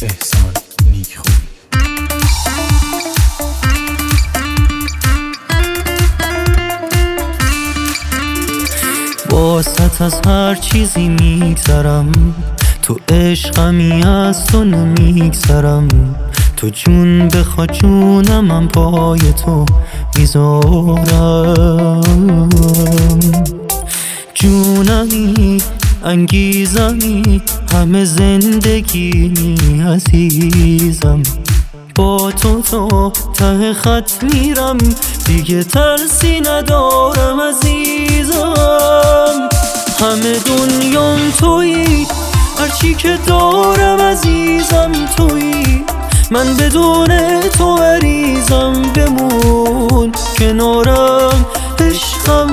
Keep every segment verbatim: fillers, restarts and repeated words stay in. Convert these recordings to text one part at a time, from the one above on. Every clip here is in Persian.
احسان نیکخویی. واسط از هر چیزی میگذرم، تو عشقمی از تو نمیگذرم. تو جون بخوا جونم من پای تو میذارم. جونمی انگیزمی همه زندگیمی عزیزم. با تو تو ته خط میرم، دیگه ترسی ندارم عزیزم. همه دنیام تویی، هرچی که دارم عزیزم تویی. من بدون تو عریزم، بمون کنارم عشقم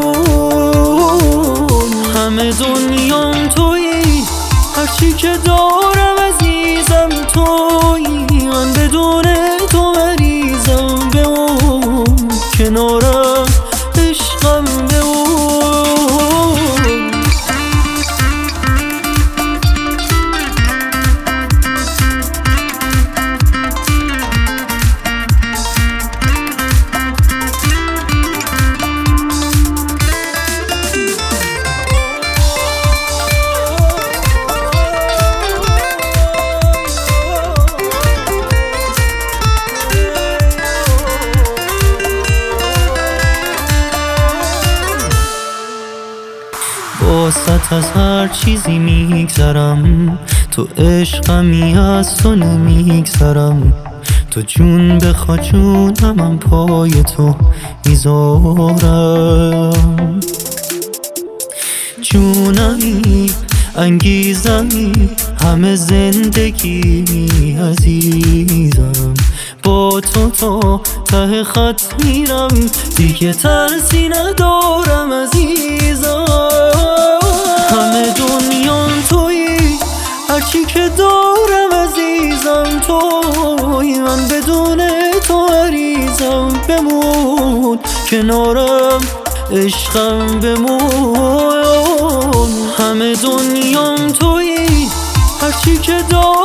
بمون. همه دنیام تویی، هرچی که دارم عزیزم تویی. من بدون تو عریزم، بمون کنارم عشقم بمون. واسط از هر چیزی میگذرم، تو عشقمی از تو نمیگذرم. تو جون بخوا جونم من پای تو میذارم. جونمی انگیزمی همه زندگیمی عزیزم. با تو تو ته خط میرم، دیگه ترسی ندارم عزیزم. همه دنیام تویی، هرچی که دارم عزیزم تویی. من بدون تو عریزم، بمون کنارم عشقم بمون. همه دنیام تویی، هرچی که دارم